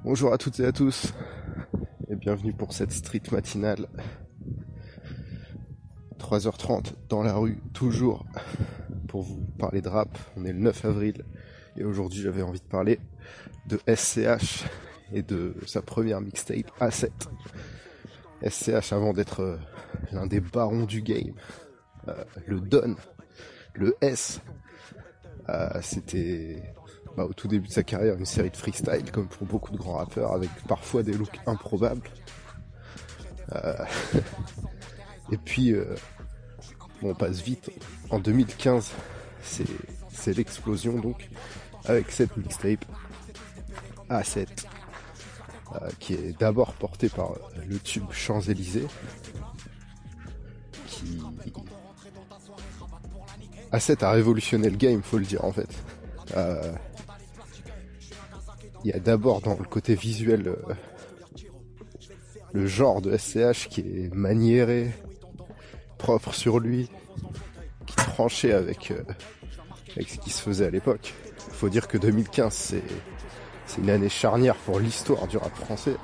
Bonjour à toutes et à tous et bienvenue pour cette street matinale. 3h30 dans la rue, toujours pour vous parler de rap. On est le 9 avril et aujourd'hui j'avais envie de parler de SCH et de sa première mixtape A7. SCH avant d'être l'un des barons du game, le Don, le S, c'était au tout début de sa carrière une série de freestyle comme pour beaucoup de grands rappeurs avec parfois des looks improbables. Et puis on passe vite. En 2015, c'est l'explosion donc avec cette mixtape A7 qui est d'abord portée par le tube Champs-Élysées qui A7 a révolutionné le game, faut le dire en fait. Il y a d'abord dans le côté visuel le genre de SCH qui est maniéré, propre sur lui, qui tranchait avec ce qui se faisait à l'époque. Faut dire que 2015 c'est une année charnière pour l'histoire du rap français,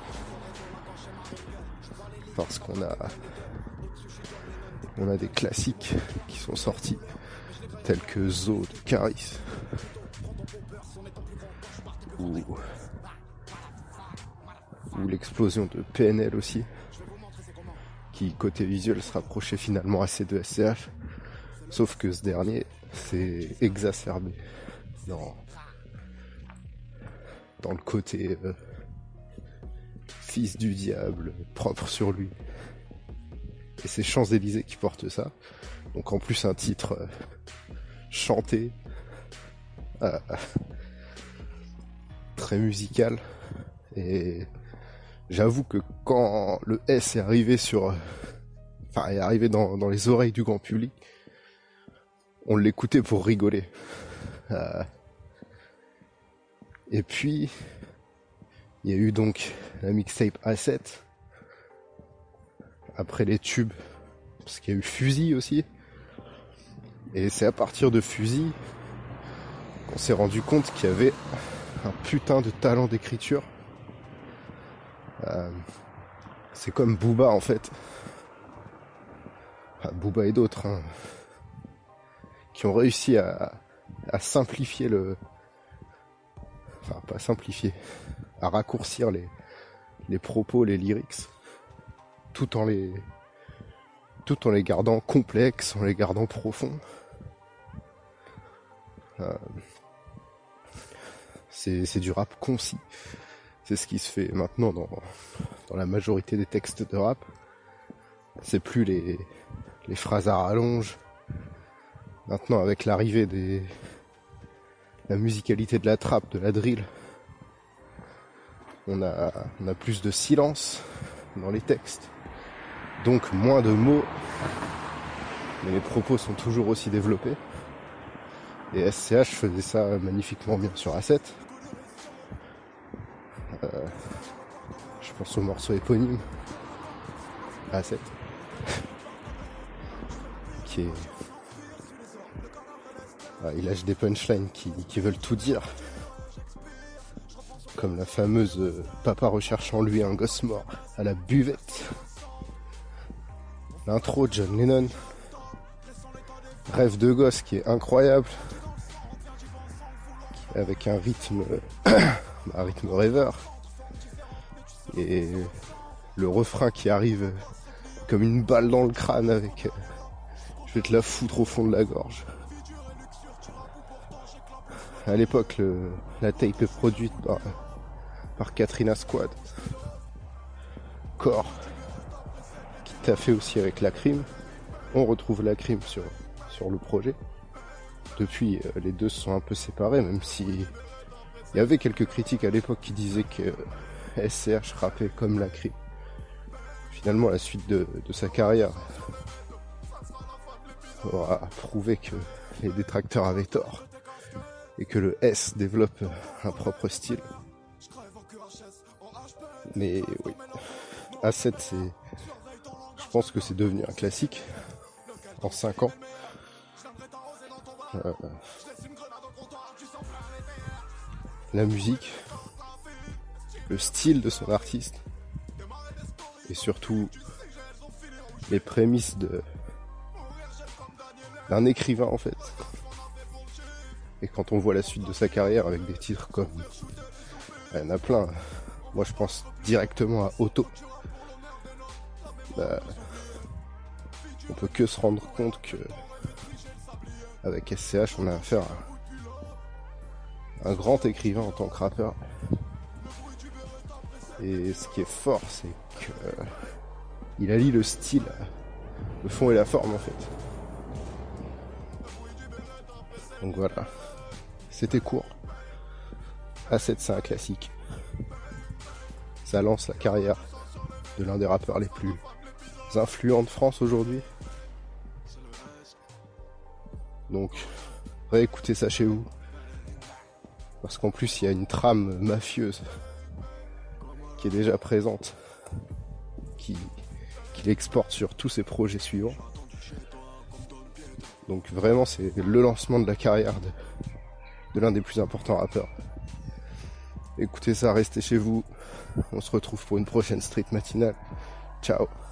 parce qu'on a des classiques qui sont sortis tels que Zo de Caris ou l'explosion de PNL aussi, qui côté visuel se rapprochait finalement assez de SCH, sauf que ce dernier s'est exacerbé dans le côté fils du diable, propre sur lui. Et c'est Champs-Élysées qui porte ça. Donc en plus un titre chanté, très musical. Et j'avoue que quand le S est arrivé dans les oreilles du grand public, on l'écoutait pour rigoler. Et puis, il y a eu donc la mixtape A7, après les tubes, parce qu'il y a eu Fusil aussi. Et c'est à partir de Fusil qu'on s'est rendu compte qu'il y avait un putain de talent d'écriture. C'est comme Booba en fait. Enfin, Booba et d'autres, qui ont réussi à simplifier pas simplifier, à raccourcir les propos, les lyrics, tout en les gardant complexes, en les gardant profonds. C'est du rap concis. C'est ce qui se fait maintenant dans la majorité des textes de rap. C'est plus les phrases à rallonge. Maintenant, avec l'arrivée la musicalité de la trap, de la drill, on a plus de silence dans les textes, donc moins de mots, mais les propos sont toujours aussi développés. Et SCH faisait ça magnifiquement bien sur A7. Je pense au morceau éponyme A7 qui est il lâche des punchlines qui veulent tout dire, comme la fameuse papa recherche en lui un gosse mort à la buvette. L'intro de John Lennon, rêve de gosse qui est incroyable, avec un rythme rêveur, et le refrain qui arrive comme une balle dans le crâne avec je vais te la foutre au fond de la gorge. À l'époque, la tape est produite par Katrina Squad. Core, qui t'a fait aussi avec Lacrim. On retrouve Lacrim sur le projet. Depuis, les deux se sont un peu séparés, même si il y avait quelques critiques à l'époque qui disaient que SCH rappait comme Lacrim. Finalement, la suite de sa carrière aura prouvé que les détracteurs avaient tort et que le S développe un propre style. Mais oui, A7, je pense que c'est devenu un classique en 5 ans. La musique, le style de son artiste et surtout les prémices d'un écrivain en fait. Et quand on voit la suite de sa carrière avec des titres comme... Il y en a plein. Moi je pense directement à Auto. On peut que se rendre compte que avec SCH on a affaire à un grand écrivain en tant que rappeur. Et ce qui est fort, c'est que il allie le style, le fond et la forme en fait. Donc voilà, c'était court. A7, c'est un classique. Ça lance la carrière de l'un des rappeurs les plus influents de France aujourd'hui. Donc, réécoutez ça chez vous. Parce qu'en plus, il y a une trame mafieuse qui est déjà présente, qui l'exporte sur tous ses projets suivants. Donc vraiment, c'est le lancement de la carrière de l'un des plus importants rappeurs. Écoutez ça, restez chez vous. On se retrouve pour une prochaine street matinale. Ciao.